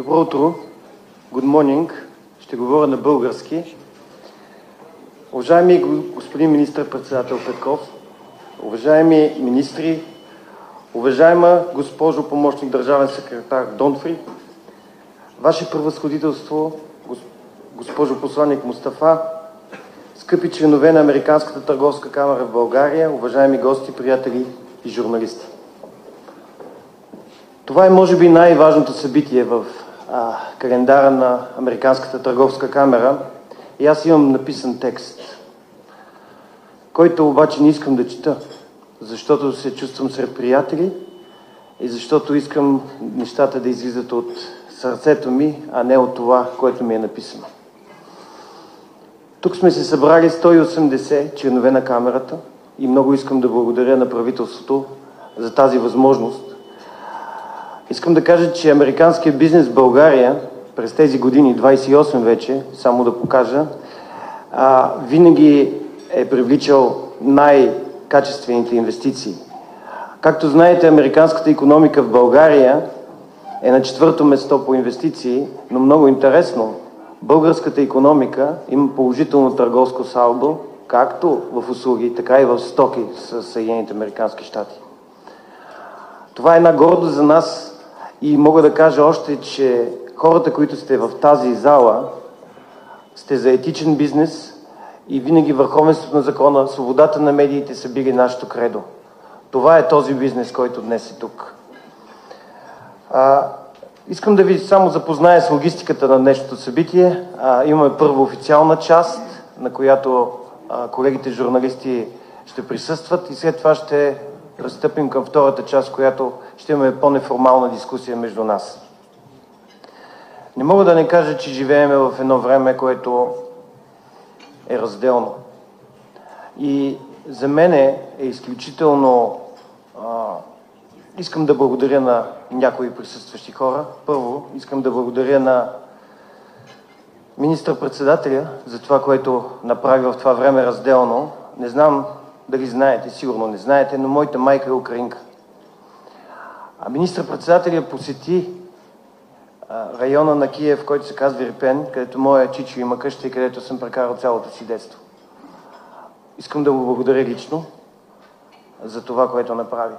Добро утро. Good morning. Ще говоря на български. Уважаеми господин министър-председател Петков, уважаеми министри, уважаема госпожо помощник държавен секретар Донфри, Ваше превъзходителство, госпожо посланник Мустафа, скъпи членове на Американската търговска камара в България, уважаеми гости, приятели и журналисти. Това е може би най-важното събитие в календара на Американската търговска камера и аз имам написан текст, който обаче не искам да чета, защото се чувствам сред приятели и защото искам нещата да излизат от сърцето ми, а не от това, което ми е написано. Тук сме се събрали 180 членове на камерата и много искам да благодаря на правителството за тази възможност. Искам да кажа, че американският бизнес в България през тези години, 28 вече, само да покажа, винаги е привличал най-качествените инвестиции. Както знаете, американската икономика в България е на 4-то место по инвестиции, но много интересно, българската икономика има положително търговско салдо, както в услуги, така и в стоки с Съединените американски щати. Това е една гордост за нас и мога да кажа още, че хората, които сте в тази зала, сте за етичен бизнес и винаги върховенството на закона, свободата на медиите са били нашето кредо. Това е този бизнес, който днес е тук. Искам да ви само запозная с логистиката на днешното събитие. Имаме първо официална част, на която колегите журналисти ще присъстват и след това ще пристъпим към втората част, в която ще имаме по-неформална дискусия между нас. Не мога да не кажа, че живеем в едно време, което е разделно. И за мен е изключително... Искам да благодаря на някои присъстващи хора. Първо, искам да благодаря на министър-председателя за това, което направи в това време разделно. Не знам дали знаете, сигурно не знаете, но моята майка е украинка. Министър-председателя посети района на Киев, който се казва Ирпен, където моя чичо има къща и където съм прекарал цялото си детство. Искам да го благодаря лично за това, което направи.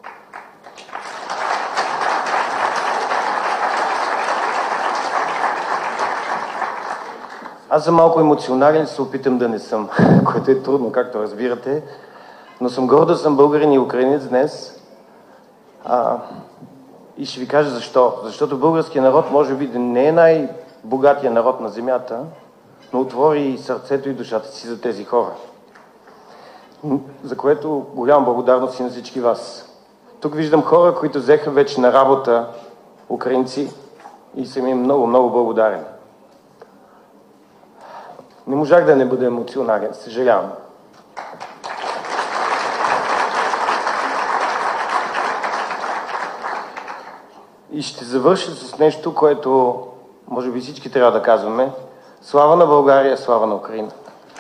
Аз съм малко емоционален, се опитам да не съм, което е трудно, както разбирате, но съм горд да съм българин и украинец днес. И ще ви кажа защо. Защото българският народ може би да не е най-богатия народ на земята, но отвори сърцето и душата си за тези хора. За което голяма благодарност и на всички вас. Тук виждам хора, които взеха вече на работа украинци и съм им много, много благодарен. Не можах да не бъда емоционален, съжалявам. И ще завърша с нещо, което може би всички трябва да казваме. Слава на България, слава на Украина!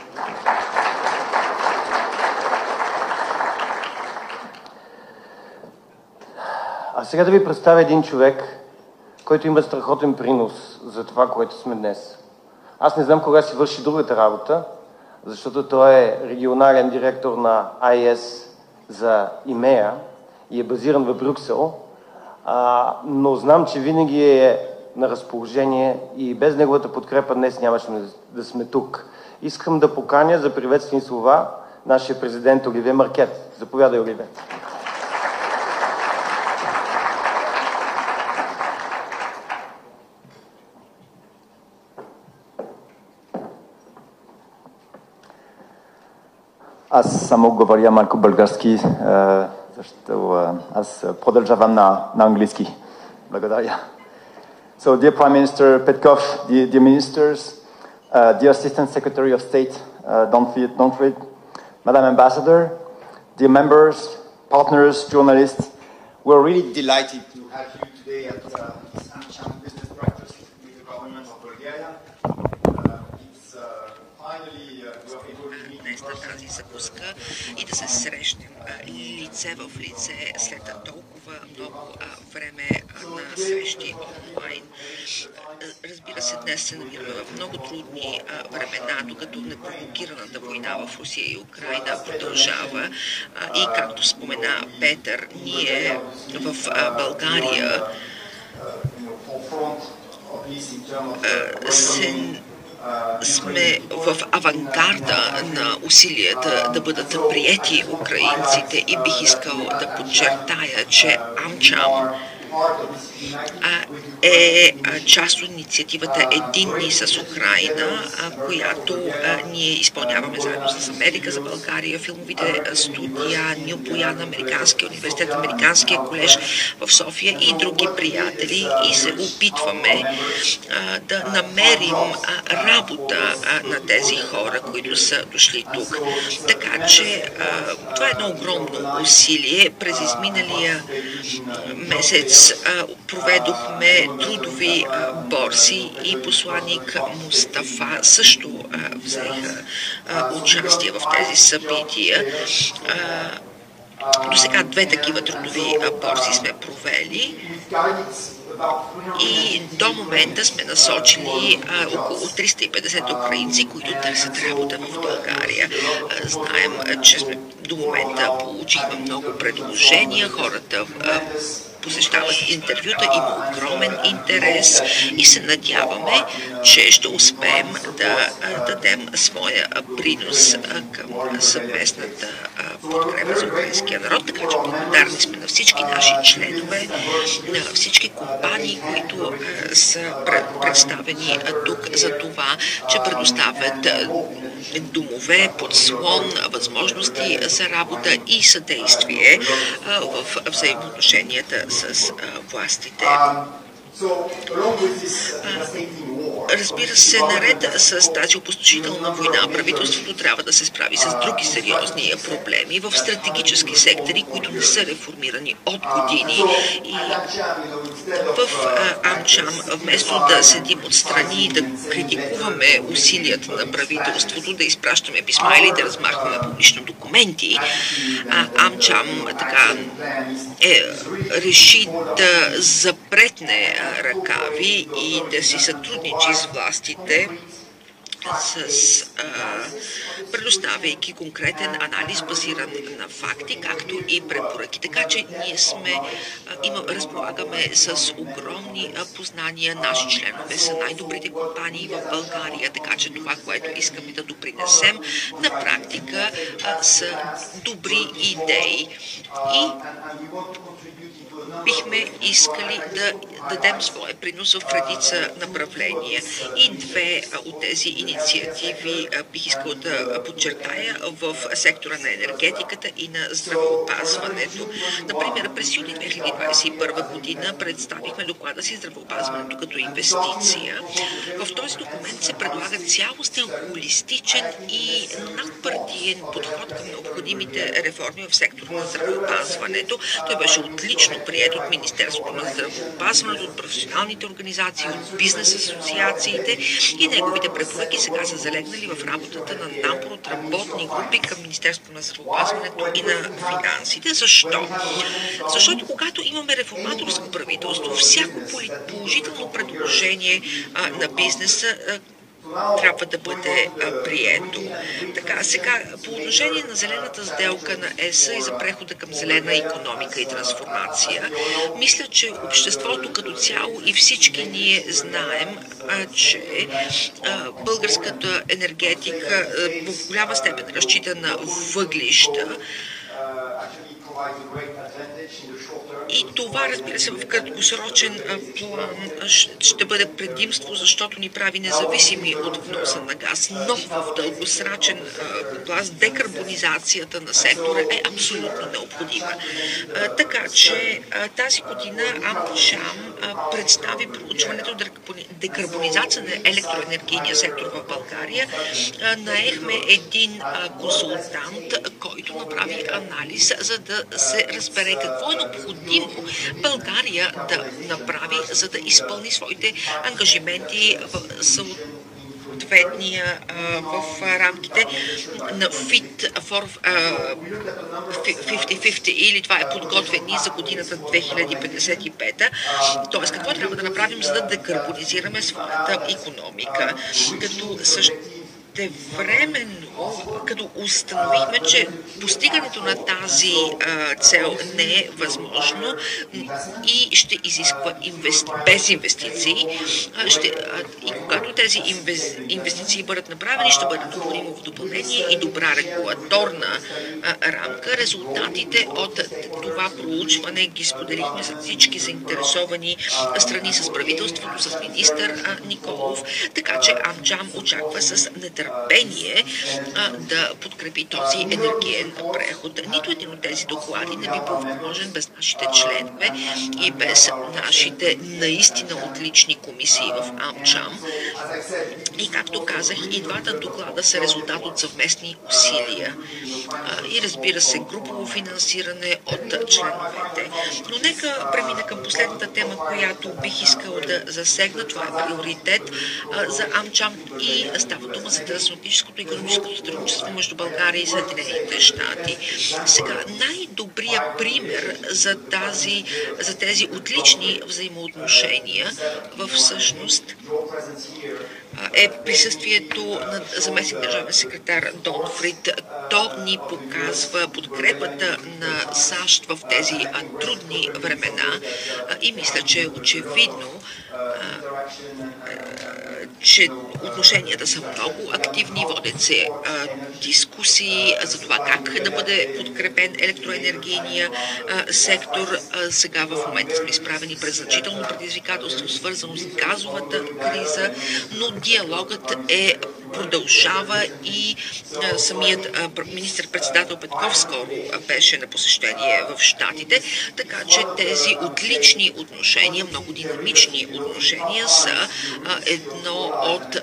А сега да ви представя един човек, който има страхотен принос за това, което сме днес. Аз не знам кога си върши другата работа, защото той е регионален директор на IS за ИМЕА и е базиран в Брюксел, но знам, че винаги е на разположение и без неговата подкрепа днес нямаше да сме тук. Искам да поканя за приветствени слова нашия президент Оливие Маркет. Заповядай, Оливие. Аз само говоря малко български, защото аз продължавам на английски. Благодаря. So, dear Prime Minister Petkov, dear ministers, dear Assistant Secretary of State Donfried, Madam Ambassador, dear members, partners, journalists, we're really delighted to have you today at this Amcham Business Breakfast with the government of Bulgaria. It's finally we are able to meet in person. Тази закуска и да се срещнем лице в лице след толкова много време на срещи онлайн. Разбира се, днес се намираме в много трудни времена, докато непровокираната война в Русия и Украйна продължава. И както спомена Петър, ние в България сме в авангарда на усилията да бъдат приети украинците и бих искал да подчертая, че AmCham е част от инициативата Единни с Украйна, която ние изпълняваме заедно с Америка за България, филмовите студия, Нил Боян, Американския университет, Американския колеж в София и други приятели и се опитваме да намерим работа на тези хора, които са дошли тук. Така че това е едно огромно усилие. През изминалия месец проведохме трудови борси и посланик Мустафа също взеха участие в тези събития. До сега 2 такива трудови борси сме провели и до момента сме насочили около 350 украинци, които търсят работа в България. Знаем, че до момента получихме много предложения, хората посещават интервюта, има огромен интерес и се надяваме, че ще успеем да дадем своя принос към съвместната подкрепа за украинския народ, така че благодарни сме на всички наши членове, на всички компании, които са представени тук за това, че предоставят домове, подслон, възможности за работа и съдействие в взаимоотношенията с властите. Разбира се, наред с тази опустошителна война, правителството трябва да се справи с други сериозни проблеми в стратегически сектори, които не са реформирани от години. И в AmCham, вместо да седим отстрани и да критикуваме усилията на правителството, да изпращаме писма или да размахваме публично документи, AmCham така реши да запретне ръкави и да си сътрудничи с властите, предоставяйки конкретен анализ, базиран на факти, както и препоръки. Така че ние разполагаме с огромни познания. Наши членове са най-добрите компании в България, така че това, което искаме да допринесем, на практика са добри идеи. И бихме искали да дадем своя принос в редица направления. И 2 от тези инициативи бих искал да подчертая в сектора на енергетиката и на здравеопазването. Например, през юни 2021 година представихме доклада си здравеопазването като инвестиция. В този документ се предлага цялостен, холистичен и надпартиен подход към необходимите реформи в сектора на здравеопазването. Той беше отлично приет от Министерството на здравеопазването, от професионалните организации, от бизнес асоциациите и неговите препоръки сега са залегнали в работата на набор от работни групи към Министерството на здравеопазването и на финансите. Защо? Защото когато имаме реформаторско правителство, всяко положително предложение на бизнеса трябва да бъде прието. Така, сега, по отношение на зелената сделка на ЕС и за прехода към зелена икономика и трансформация, мисля, че обществото като цяло и всички ние знаем, че българската енергетика в голяма степен разчита на въглища. И това, разбира се, в краткосрочен план ще бъде предимство, защото ни прави независими от вноса на газ. Но в дългосрочен план декарбонизацията на сектора е абсолютно необходима. Така че тази година AmCham представи проучването декарбонизация на електроенергийния сектор в България. Наехме един консултант, който направи анализ, за да се разбере какво е необходимо България да направи, за да изпълни своите ангажименти съответния в рамките на Fit for 50-50 или това е подготвени за годината 2055. Тоест, какво трябва да направим, за да декарбонизираме своята икономика, като същевременно, като установихме, че постигането на тази цел не е възможно и ще изисква без инвестиции. И когато тези инвестиции бъдат направени, ще бъде необходимо в допълнение и добра регулаторна рамка. Резултатите от това проучване ги споделихме за всички заинтересовани страни с правителството, с министър Николов, така че Амчам очаква с нетърпение да подкрепи този енергиен преход. Нито един от тези доклади не би бил възможен без нашите членове и без нашите наистина отлични комисии в Амчам. И както казах, и двата доклада са резултат от съвместни усилия. И разбира се, групово финансиране от членовете. Но нека премина към последната тема, която бих искал да засегна. Това е приоритет за Амчам и става дума за трансатлантическото икономическо сътрудничество между България и Съединените щати. Сега, най-добрият пример за тези отлични взаимоотношения всъщност е присъствието на заместник държавен секретар Дон Фрид. То ни показва подкрепата на САЩ в тези трудни времена и мисля, че е очевидно, че отношенията са много активни, водят се дискусии за това как да бъде подкрепен електроенергийния сектор. Сега в момента сме изправени през значително предизвикателство, свързано с газовата криза, но диалогът продължава и самият министър-председател Петков скоро беше на посещение в Щатите, така че тези отлични отношения, много динамични отношения са един от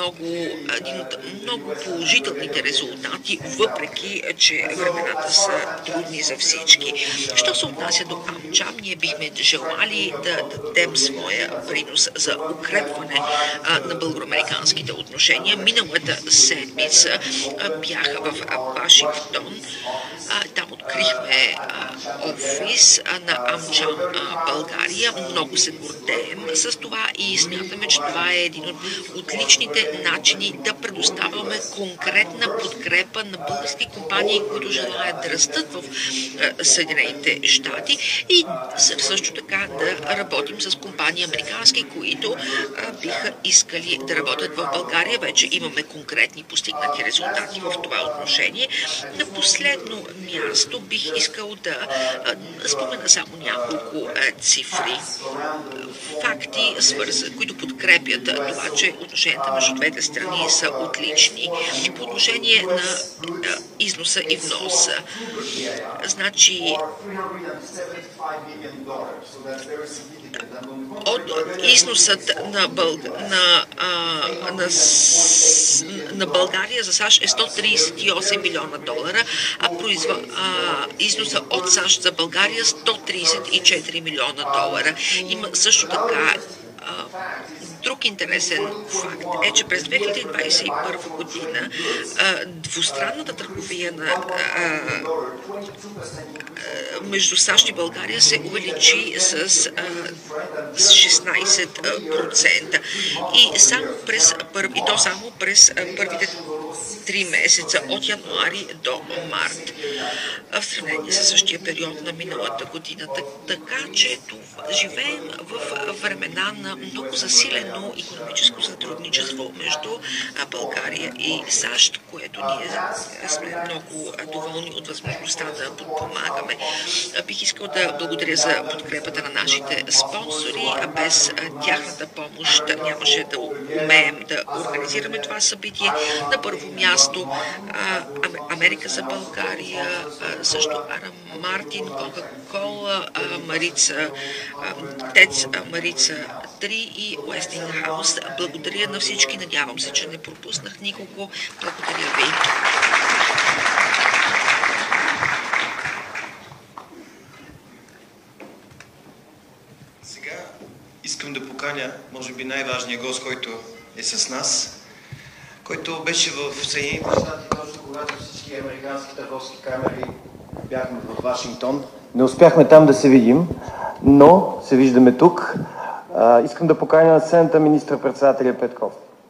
много положителните резултати, въпреки че времената са трудни за всички. Що се отнася до Амчам, ние бихме желали да дадем своя принос за укрепване на българо-американските отношения. Миналата седмица бях в Вашингтон. Там открихме офис на Амчам България. Много се гордеем с това и смятаме, че това е един от отличните начини да предоставяме конкретна подкрепа на български компании, които желаят да растат в Съединените щати и също така да работим с компании американски, които биха искали да работят в България. Вече имаме конкретни постигнати резултати в това отношение. На последно място бих искал да спомена само няколко цифри, факти, които подкрепят това, че отношенията между двете страни са отлични. По отношение на износа и вноса. Значи, от износът на България за САЩ е 138 милиона долара, а износа от САЩ за България 134 милиона долара. Има също така друг интересен факт е, че през 2021 година двустранната търговия между САЩ и България се увеличи с 16%. И то само през първите 3 месеца от януари до март, в сравнение с същия период на миналата година. Така че живеем в времена на много засилено икономическо сътрудничество между България и САЩ, което ние сме много доволни от възможността да подпомагаме. Бих искал да благодаря за подкрепата на нашите спонсори. Без тяхната помощ нямаше да умеем да организираме това събитие. На първо място Америка за България, също Арам Мартин, Кока-Кола, ТЕЦ Марица 3 и Уестингхаус. Благодаря на всички. Надявам се, че не пропуснах никого. Благодаря ви. Сега искам да поканя, може би най-важният гост, който е с нас, който беше в Съединените щати, точно когато всички американски търговски камери бяхме в Вашингтон. Не успяхме там да се видим, но се виждаме тук. Искам да поканя на сцената министър-председателя Петков.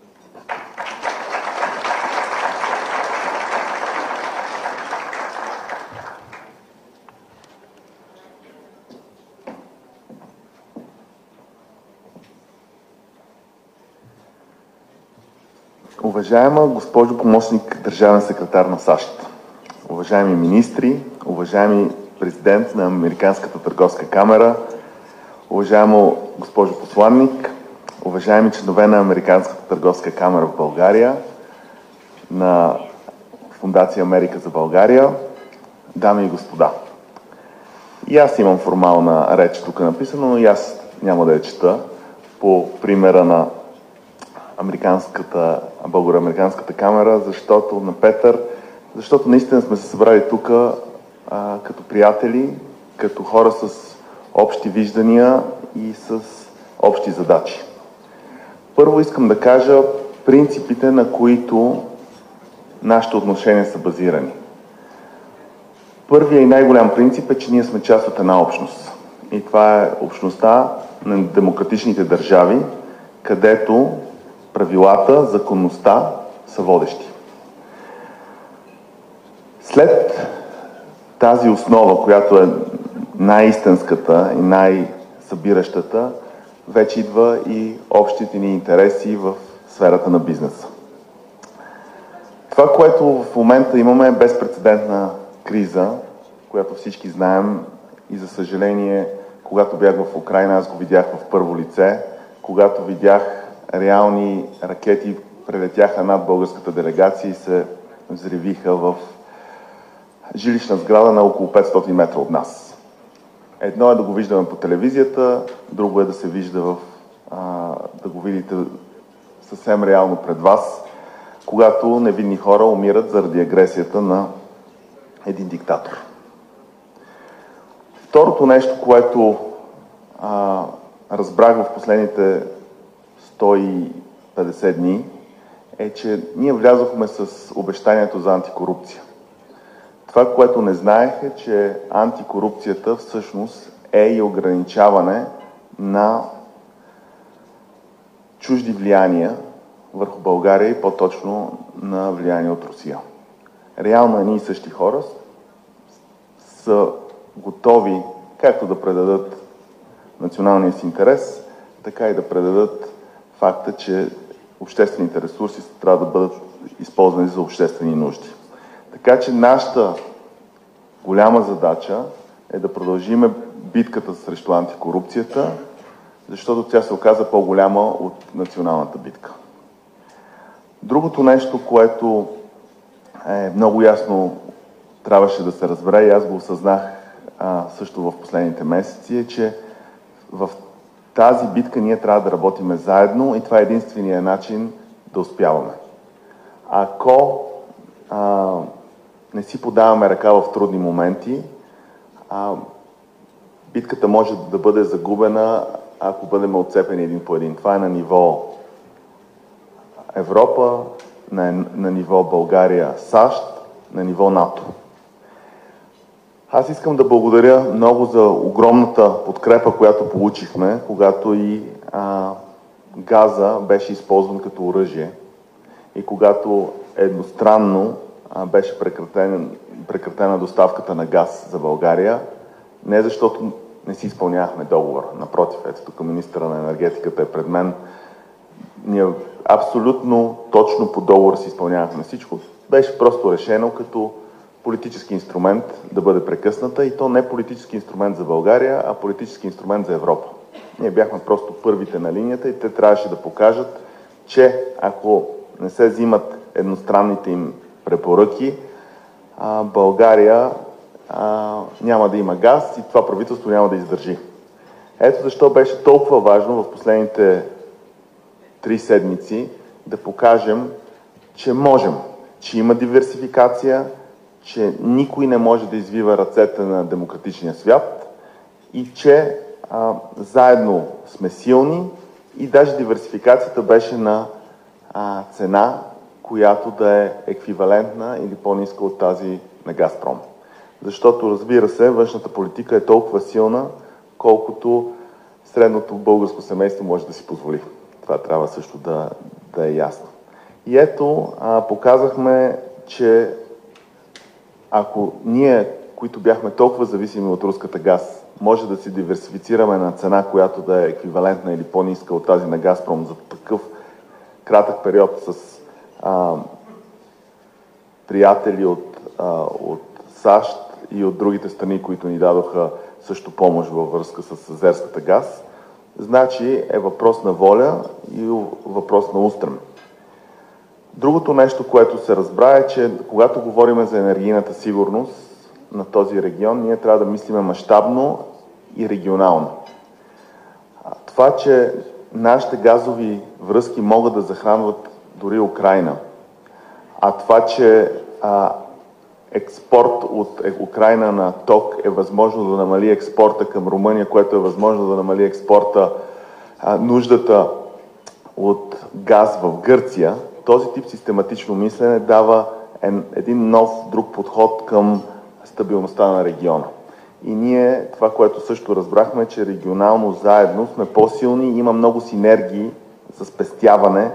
Уважаема госпожо помощник държавен секретар на САЩ, уважаеми министри, уважаеми президент на Американската търговска камера, уважаема госпожо посланник, уважаеми членове на Американската търговска камера в България, на Фондация Америка за България, дами и господа. И аз имам формална реч тук написано, но и аз няма да я чета по примера на Българо-американската камера, защото на Петър, защото наистина сме се събрали тук като приятели, като хора с общи виждания и с общи задачи. Първо искам да кажа принципите, на които нашите отношения са базирани. Първият и най-голям принцип е, че ние сме част от една общност. И това е общността на демократичните държави, където правилата, законността са водещи. След тази основа, която е най-истинската и най-събиращата, вече идва и общите ни интереси в сферата на бизнеса. Това, което в момента имаме, е безпрецедентна криза, която всички знаем и за съжаление, когато бях в Украйна, аз го видях в първо лице, когато видях реални ракети прелетяха над българската делегация и се взривиха в жилищна сграда на около 500 метра от нас. Едно е да го виждаме по телевизията, друго е да се вижда да го видите съвсем реално пред вас, когато невинни хора умират заради агресията на един диктатор. Второто нещо, което разбрах в последните 150 дни, е, че ние влязохме с обещанието за антикорупция. Това, което не знаех е, че антикорупцията всъщност е и ограничаване на чужди влияния върху България и по-точно на влияние от Русия. Реално едни и същи хора са готови както да предадат националния си интерес, така и да предадат факта, че обществените ресурси трябва да бъдат използвани за обществени нужди. Така че нашата голяма задача е да продължиме битката срещу антикорупцията, защото тя се оказа по-голяма от националната битка. Другото нещо, което е много ясно трябваше да се разбере и аз го осъзнах също в последните месеци, е, че в тази битка ние трябва да работим заедно и това е единствения начин да успяваме. Ако не си подаваме ръка в трудни моменти, битката може да бъде загубена, ако бъдем отцепени един по един. Това е на ниво Европа, на ниво България, САЩ, на ниво НАТО. Аз искам да благодаря много за огромната подкрепа, която получихме, когато и газа беше използван като оръжие и когато едностранно беше прекратена доставката на газ за България, не защото не си изпълнявахме договора. Напротив, ето тук министъра на енергетиката е пред мен. Ние абсолютно точно по договора си изпълнявахме всичко. Беше просто решено като политически инструмент да бъде прекъсната и то не политически инструмент за България, а политически инструмент за Европа. Ние бяхме просто първите на линията и те трябваше да покажат, че ако не се взимат едностранните им препоръки, България няма да има газ и това правителство няма да издържи. Ето защо беше толкова важно в последните 3 седмици да покажем, че можем, че има диверсификация, че никой не може да извива ръцете на демократичния свят и че заедно сме силни и даже диверсификацията беше на цена която да е еквивалентна или по-ниска от тази на Газпром. Защото, разбира се, външната политика е толкова силна, колкото средното българско семейство може да си позволи. Това трябва също да е ясно. И ето, показахме, че ако ние, които бяхме толкова зависими от руската газ, може да си диверсифицираме на цена, която да е еквивалентна или по-ниска от тази на Газпром за такъв кратък период с приятели от САЩ и от другите страни, които ни дадоха също помощ във връзка с азерската газ, значи е въпрос на воля и въпрос на устрем. Другото нещо, което се разбра е, че когато говорим за енергийната сигурност на този регион, ние трябва да мислиме мащабно и регионално. Това, че нашите газови връзки могат да захранват дори Украйна, а това, че експорт от Украйна на ток е възможно да намали експорта към Румъния, което е възможно да намали експорта, нуждата от газ в Гърция, този тип систематично мислене дава един нов, друг подход към стабилността на региона. И ние, това, което също разбрахме, че регионално заедно сме по-силни и има много синергии за спестяване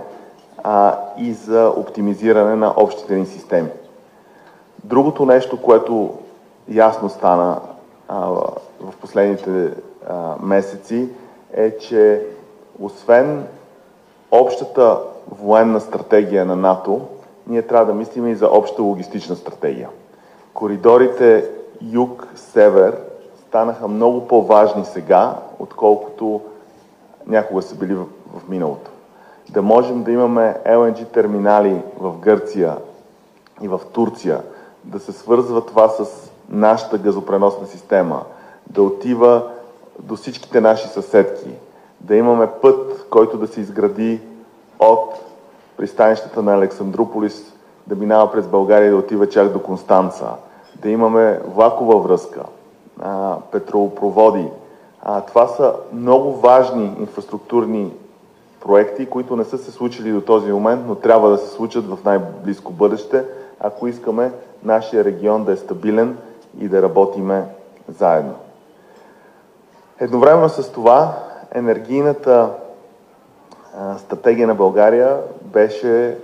и за оптимизиране на общите ни системи. Другото нещо, което ясно стана в последните месеци, е, че освен общата военна стратегия на НАТО, ние трябва да мислим и за обща логистична стратегия. Коридорите юг-север станаха много по-важни сега, отколкото някога са били в миналото. Да можем да имаме LNG терминали в Гърция и в Турция, да се свързва това с нашата газопреносна система, да отива до всичките наши съседки, да имаме път, който да се изгради от пристанищата на Александруполис, да минава през България и да отива чак до Констанца, да имаме влакова връзка, петролопроводи. Това са много важни инфраструктурни проекти, които не са се случили до този момент, но трябва да се случат в най-близко бъдеще, ако искаме нашия регион да е стабилен и да работиме заедно. Едновременно с това, енергийната стратегия на България беше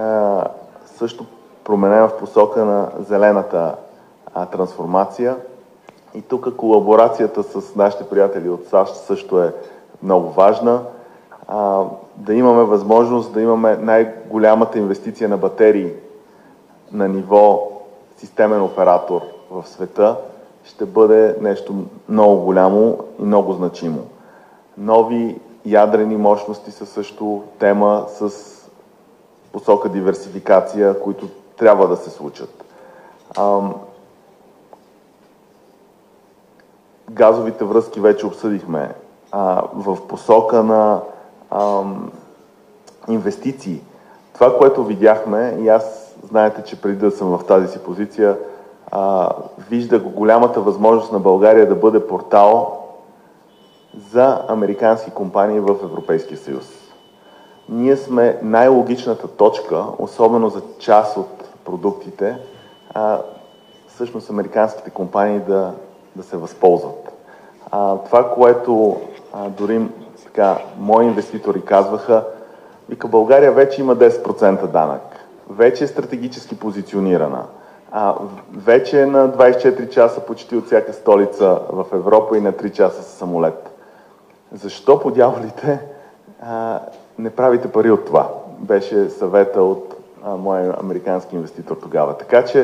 също променена в посока на зелената трансформация. И тук колаборацията с нашите приятели от САЩ също е много важна. Да имаме възможност да имаме най-голямата инвестиция на батерии на ниво системен оператор в света ще бъде нещо много голямо и много значимо. Нови ядрени мощности са също тема с посока диверсификация, които трябва да се случат. Газовите връзки вече обсъдихме. В посока на инвестиции. Това, което видяхме, и аз знаете, че преди да съм в тази си позиция, виждах голямата възможност на България да бъде портал за американски компании в Европейския съюз. Ние сме най-логичната точка, особено за част от продуктите, всъщност американските компании да се възползват. Това, което дори така, мои инвеститори казваха, вика, България вече има 10% данък, вече е стратегически позиционирана, вече е на 24 часа почти от всяка столица в Европа и на 3 часа с самолет. Защо по дяволите не правите пари от това? Беше съвета от моя американски инвеститор тогава. Така че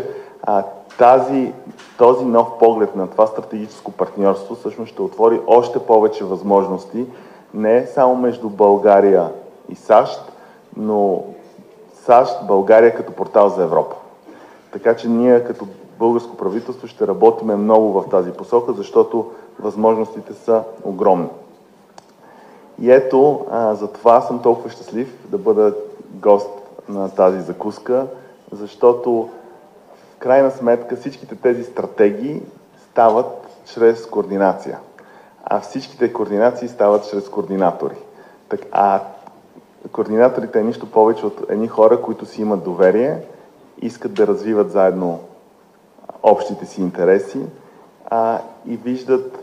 този нов поглед на това стратегическо партньорство всъщност ще отвори още повече възможности не само между България и САЩ, но САЩ, България като портал за Европа. Така че ние като българско правителство ще работиме много в тази посока, защото възможностите са огромни. И ето, затова съм толкова щастлив да бъда гост на тази закуска, защото в крайна сметка всичките тези стратегии стават чрез координация, а всичките координации стават чрез координатори. координаторите е нищо повече от едни хора, които си имат доверие, искат да развиват заедно общите си интереси и виждат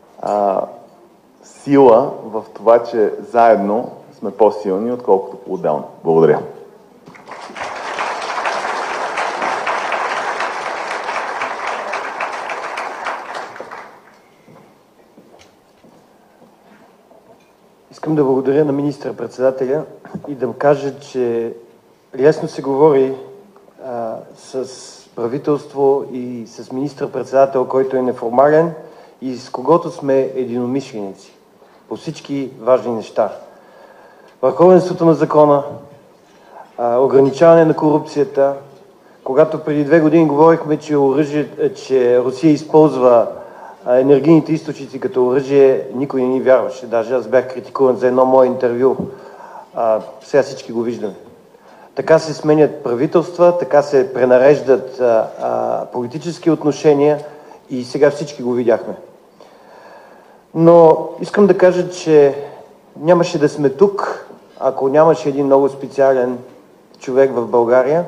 сила в това, че заедно сме по-силни, отколкото по-отделно. Благодаря. Искам да благодаря на министър-председателя и да кажа, че лесно се говори с правителство и с министър-председател, който е неформален и с когото сме единомишленици по всички важни неща. Върховенството на закона, ограничаване на корупцията. Когато преди 2 години говорихме, че Русия използва енергийните източници като оръжие, никой не ни вярваше. Даже аз бях критикуван за едно мое интервю. Сега всички го виждаме. Така се сменят правителства, така се пренареждат политически отношения и сега всички го видяхме. Но искам да кажа, че нямаше да сме тук, ако нямаше един много специален човек в България,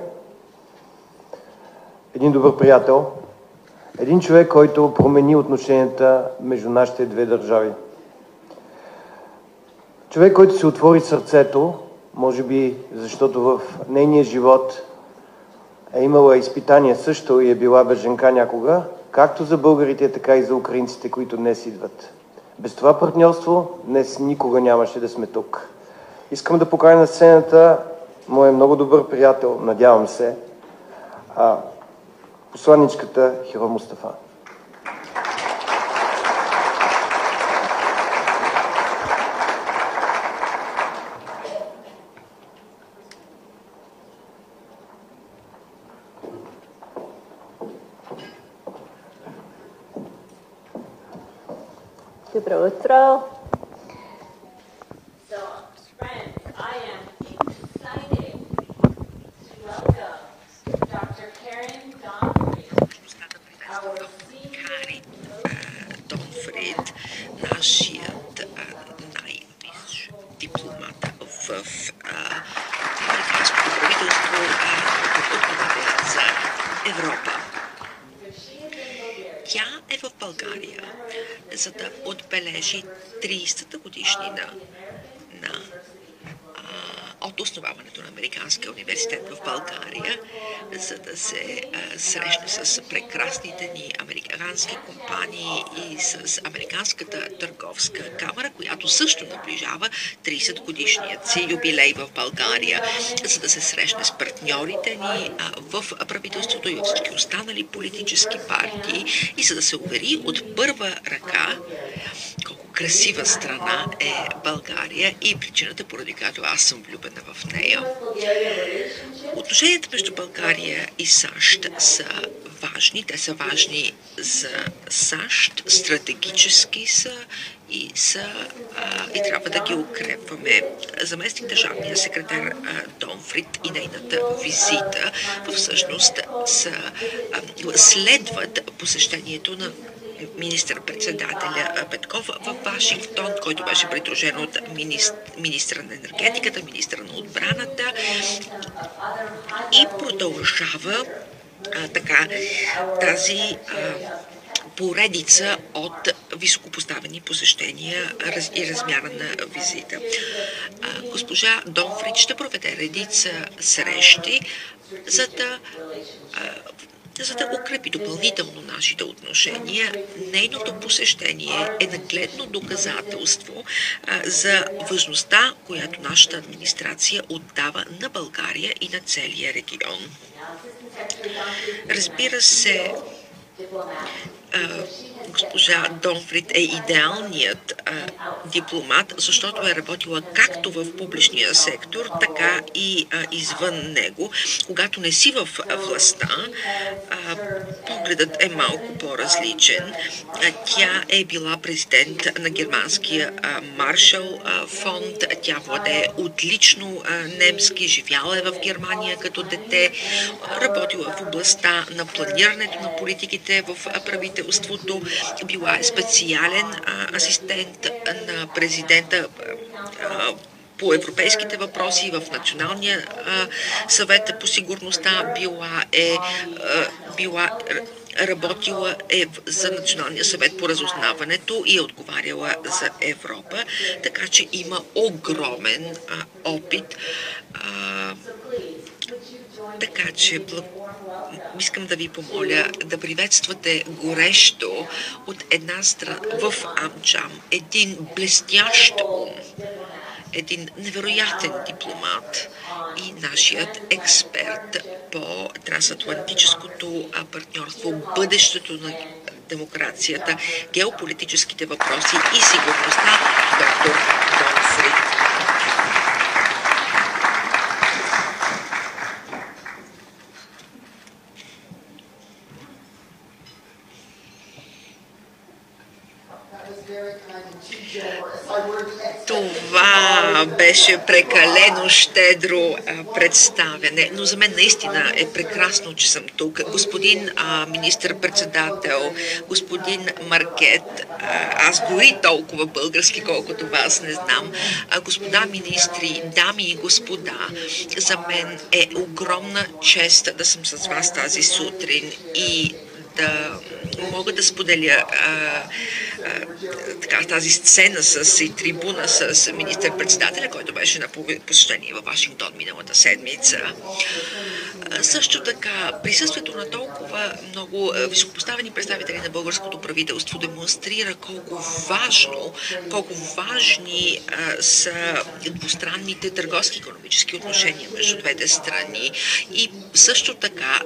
един добър приятел, един човек, който промени отношенията между нашите две държави. Човек, който се отвори сърцето, може би защото в нейния живот е имала изпитания също и е била бежанка някога, както за българите, така и за украинците, които днес идват. Без това партньорство днес никога нямаше да сме тук. Искам да поканя на сцената моя много добър приятел, надявам се, посланичката Хиро Мустафа. Добро утро. So, friends, I am excited to welcome Dr. Karen Donfried, our Карин Донфрид, нашият най-висш дипломат в американското правителство, отговаря за Европа. Тя е в България, за да отбележи 30-та годишнина от основаването на Американския университет в България, за да се срещне с прекрасните ни американски компании и с Американската търговска камара, която също наближава 30-годишният си юбилей в България, за да се срещне с партньорите ни в правителството и във всички останали политически партии и за да се увери от първа ръка колко красива страна е България и причината, поради която аз съм влюбена в нея. Отношенията между България и САЩ са важни. Те са важни за САЩ, стратегически са и трябва да ги укрепваме. Заместник държавния секретар Донфрид и нейната визита всъщност следват посещението на министър-председателя Петков в Вашингтон, който беше придружен от министра на енергетиката, министра на отбраната и продължава тази поредица от високопоставени посещения и размяна на визита. Госпожа Донфрид ще проведе редица срещи, за да укрепи допълнително нашите отношения. Нейното посещение е нагледно доказателство за важността, която нашата администрация отдава на България и на целия регион. Разбира се, госпожа Донфрид е идеалният дипломат, защото е работила както в публичния сектор, така и извън него. Когато не си в властта, погледът е малко по-различен. Тя е била президент на германския Маршал фонд. Тя владее отлично немски, живяла е в Германия като дете, работила в областта на планирането на политиките в правителството, била е специален асистент на президента по европейските въпроси в Националния съвет по сигурността, работила за Националния съвет по разузнаването и е отговаряла за Европа, така че има огромен опит. Така че искам да ви помоля да приветствате горещо от една страна в Амчам един блестящ ум, един невероятен дипломат и нашият експерт по трансатлантическото партньорство, бъдещето на демокрацията, геополитическите въпроси и сигурността, доктор Дон Фрид. Това беше прекалено щедро представяне, но за мен наистина е прекрасно, че съм тук. Господин министър-председател, господин Маркет, аз дори толкова български, колкото вас не знам, господа министри, дами и господа, за мен е огромна чест да съм с вас тази сутрин и да мога да споделя тази сцена и трибуна с министър-председателя, който беше на посещение във Вашингтон миналата седмица. Също така, присъствието на толкова много високопоставени представители на българското правителство демонстрира колко важни са двустранните търговски икономически отношения между двете страни и също така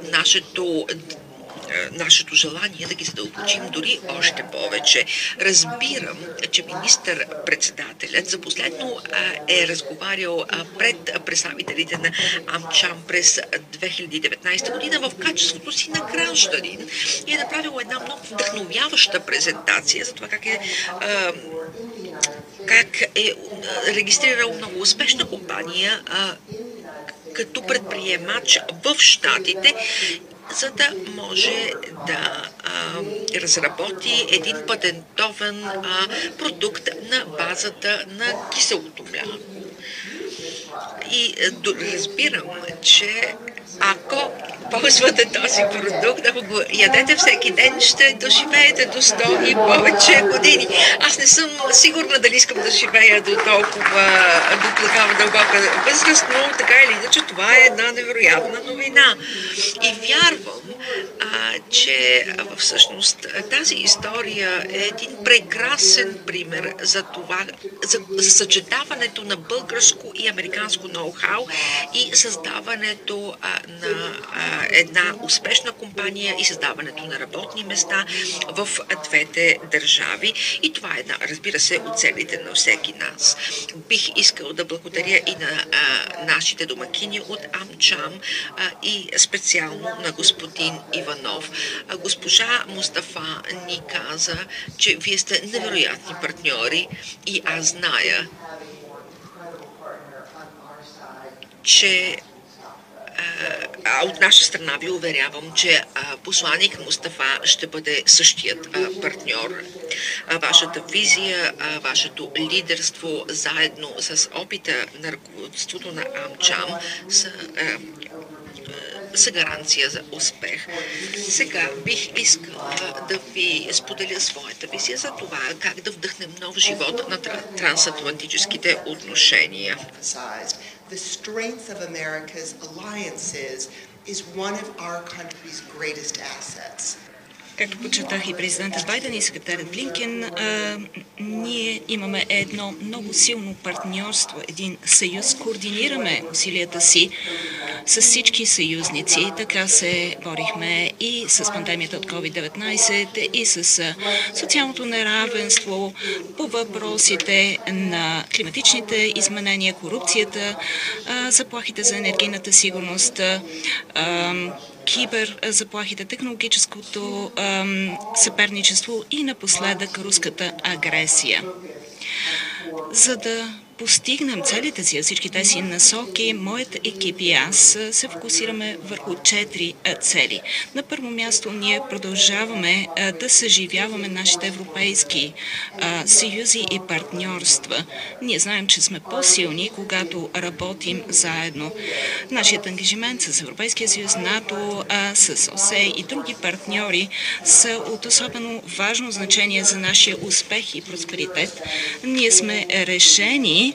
нашето желание да ги задълбочим дори още повече. Разбирам, че министър-председателят за последно е разговарял пред представителите на Амчам през 2019 година в качеството си на гражданин и е направил една много вдъхновяваща презентация за това как е регистрирал много успешна компания като предприемач в Щатите, за да може да разработи един патентован продукт на базата на киселото мляко. И разбирам, че ако ползвате този продукт, ако го ядете всеки ден, ще доживеете до 100 и повече години. Аз не съм сигурна дали искам да живея до такава дълбока възраст, но така или иначе това е една невероятна новина. И вярвам, че всъщност тази история е един прекрасен пример за това, за съчетаването на българско и американско ноу-хау и създаването на една успешна компания и създаването на работни места в двете държави. И това е, разбира се, от целите на всеки нас. Бих искал да благодаря и на нашите домакини от Амчам и специално на господин Иванов. Госпожа Мустафа ни каза, че вие сте невероятни партньори и аз зная, че от наша страна ви уверявам, че посланик Мустафа ще бъде същият партньор. Вашата визия, вашето лидерство, заедно с опита на ръководството на Амчам са гаранция за успех. Сега бих искала да ви споделя своята визия за това как да вдъхнем нов живот на трансатлантическите отношения. The strength of America's alliances is one of our country's greatest assets. Както подчертах и президентът Байден и секретарят Блинкен, ние имаме едно много силно партньорство, един съюз. Координираме усилията си с всички съюзници. Така се борихме и с пандемията от COVID-19, и с социалното неравенство, по въпросите на климатичните изменения, корупцията, заплахите за енергийната сигурност, киберзаплахите, технологическото съперничество и напоследък руската агресия. За да постигнем целите си, всички тези насоки, моят екип и аз се фокусираме върху 4 цели. На първо място ние продължаваме да съживяваме нашите европейски съюзи и партньорства. Ние знаем, че сме по-силни, когато работим заедно. Нашият ангажимент с Европейския съюз, НАТО, с ОСЕ и други партньори са от особено важно значение за нашия успех и просперитет. Ние сме решени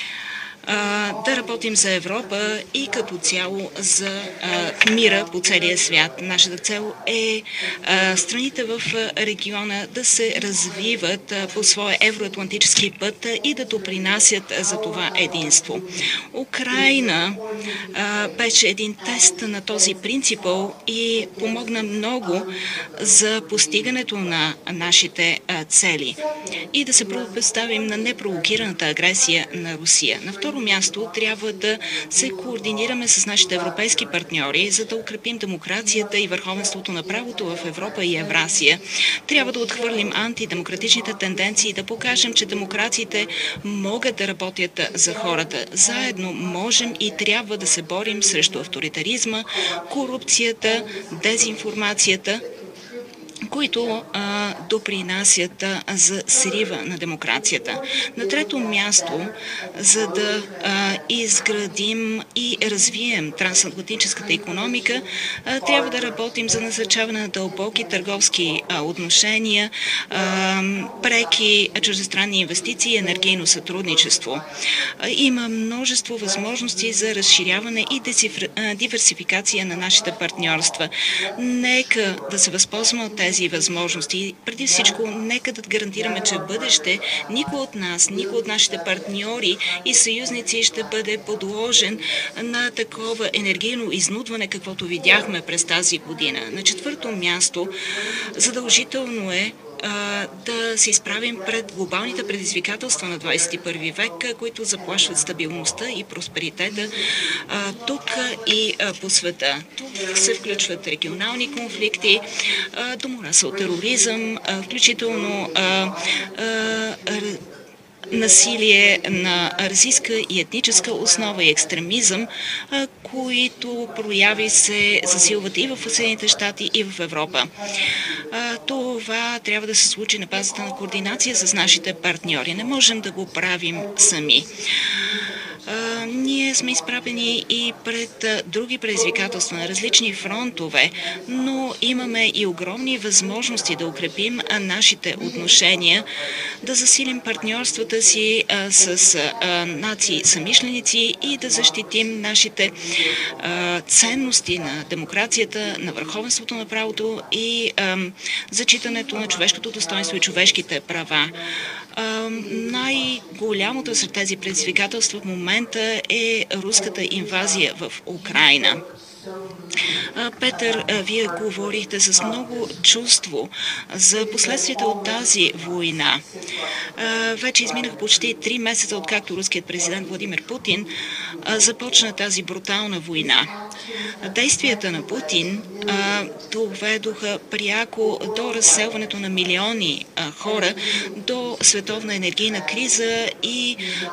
да работим за Европа и като цяло за мира по целия свят. Нашата цел е страните в региона да се развиват по своя евроатлантически път и да допринасят за това единство. Украйна беше един тест на този принцип и помогна много за постигането на нашите цели и да се противопоставим на непровокираната агресия на Русия. На второ място трябва да се координираме с нашите европейски партньори, за да укрепим демокрацията и върховенството на правото в Европа и Евразия. Трябва да отхвърлим антидемократичните тенденции и да покажем, че демокрациите могат да работят за хората. Заедно можем и трябва да се борим срещу авторитаризма, корупцията, дезинформацията, които допринасят за срива на демокрацията. На трето място, за да изградим и развием трансатлантическата икономика, трябва да работим за насърчаване на дълбоки търговски отношения, преки чуждестранни инвестиции и енергийно сътрудничество. Има множество възможности за разширяване и диверсификация на нашите партньорства. Нека да се възползваме от тези възможности. Преди всичко, нека да гарантираме, че в бъдеще никой от нас, никой от нашите партньори и съюзници ще бъде подложен на такова енергийно изнудване, каквото видяхме през тази година. На четвърто място, задължително е да се изправим пред глобалните предизвикателства на 21 век, които заплашват стабилността и просперитета тук и по света. Тук се включват регионални конфликти, доморасъл тероризъм, включително насилие на расистка и етническа основа и екстремизъм, които прояви се засилват и в Съединените щати, и в Европа. Това трябва да се случи на базата на координация с нашите партньори. Не можем да го правим сами. Ние сме изправени и пред други предизвикателства на различни фронтове, но имаме и огромни възможности да укрепим нашите отношения, да засилим партньорствата си с нации самишленици и да защитим нашите ценности на демокрацията, на върховенството на правото и зачитането на човешкото достоинство и човешките права. Най-голямото сред тези предизвикателства в момента е руската инвазия в Украйна. Петър, вие говорихте с много чувство за последствията от тази война. Вече изминаха почти 3 месеца, откакто руският президент Владимир Путин започна тази брутална война. Действията на Путин доведоха пряко до разселването на милиони хора, до световна енергийна криза и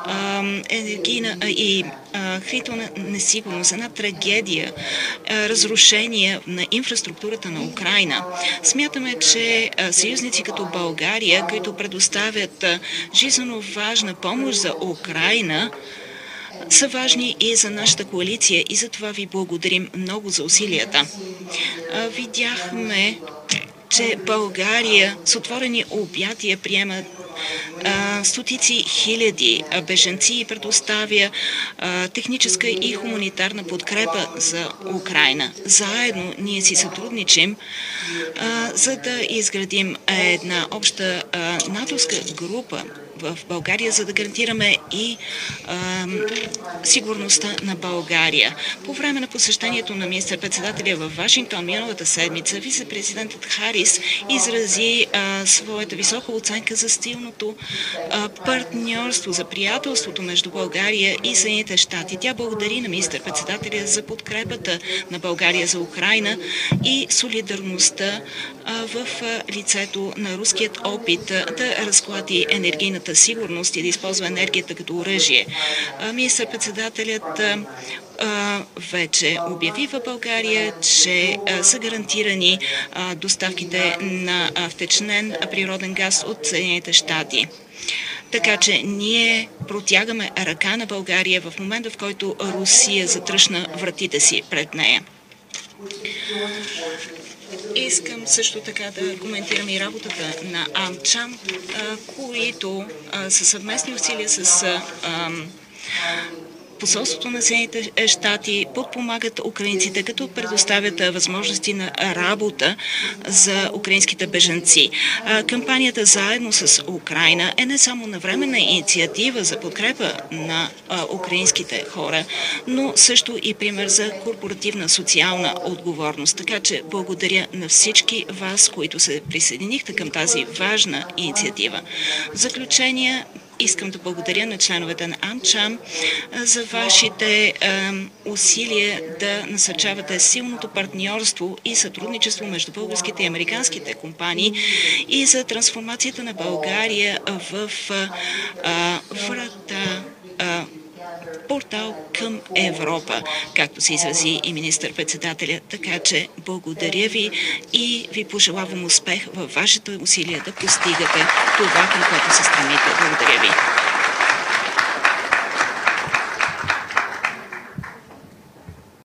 хранителна несигурност, една трагедия, разрушение на инфраструктурата на Украйна. Смятаме, че съюзници като България, които предоставят жизненно важна помощ за Украйна, са важни и за нашата коалиция и за това ви благодарим много за усилията. Видяхме, че България с отворени обятия приема стотици хиляди бежанци и предоставя техническа и хуманитарна подкрепа за Украйна. Заедно ние си сътрудничим, за да изградим една обща натовска група в България, за да гарантираме и сигурността на България. По време на посещението на министър-председателя в Вашингтон миналата седмица, вице-президентът Харис изрази своята висока оценка за стилното партньорство, за приятелството между България и Съединените щати. Тя благодари на министър-председателя за подкрепата на България за Украйна и солидарността в лицето на руският опит да разклати енергийната енергийната сигурност и да използва енергията като оръжие. Министър-председателят вече обяви в България, че са гарантирани доставките на втечнен природен газ от Съединените щати. Така че ние протягаме ръка на България в момента, в който Русия затръшна вратите си пред нея. Искам също така да коментирам и работата на AmCham, които са съвместни усилия с посолството на Съединените щати, подпомагат украинците, като предоставят възможности на работа за украинските бежанци. Кампанията Заедно с Украина е не само навременна инициатива за подкрепа на украинските хора, но също и пример за корпоративна социална отговорност. Така че благодаря на всички вас, които се присъединихте към тази важна инициатива. В заключение, искам да благодаря на членовете на AmCham за вашите усилия да насърчавате силното партньорство и сътрудничество между българските и американските компании и за трансформацията на България в врата, портал към Европа, както се изрази и министър-председателя. Така че благодаря ви и ви пожелавам успех във вашите усилия да постигате това, към което се стремите. Благодаря ви.